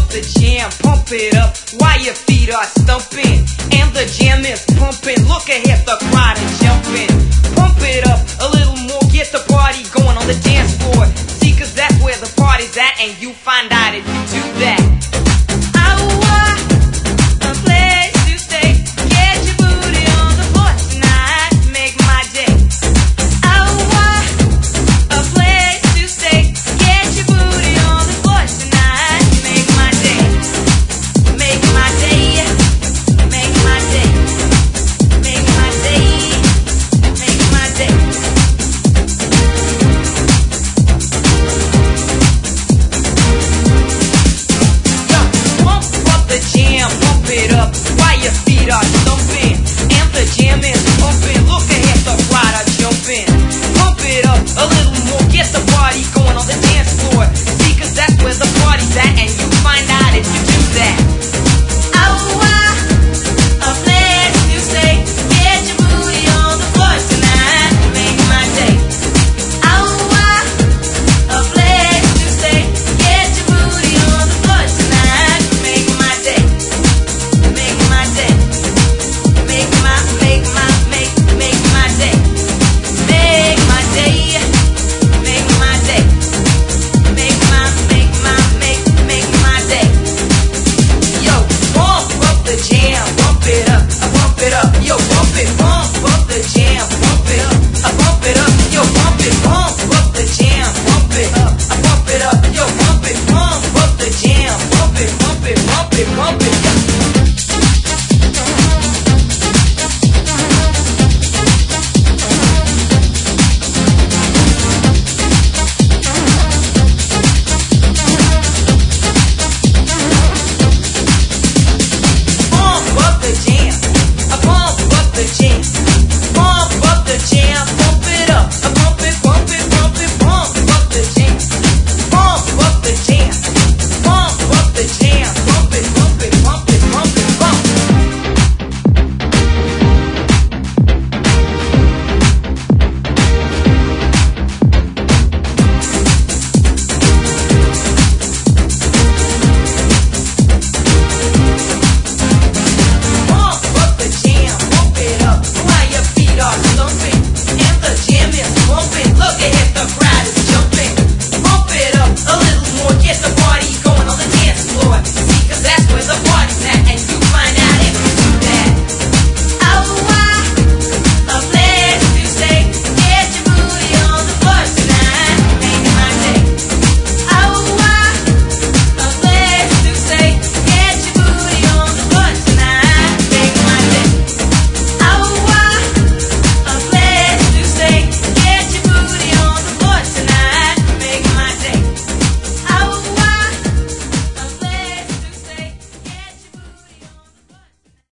the jam, pump it up while your feet are stumping. And the jam is pumping, look ahead, the crowd is jumping. Pump it up a little more, get the party going on the dance floor. See, cause that's where the party's at, and you find out if you do that.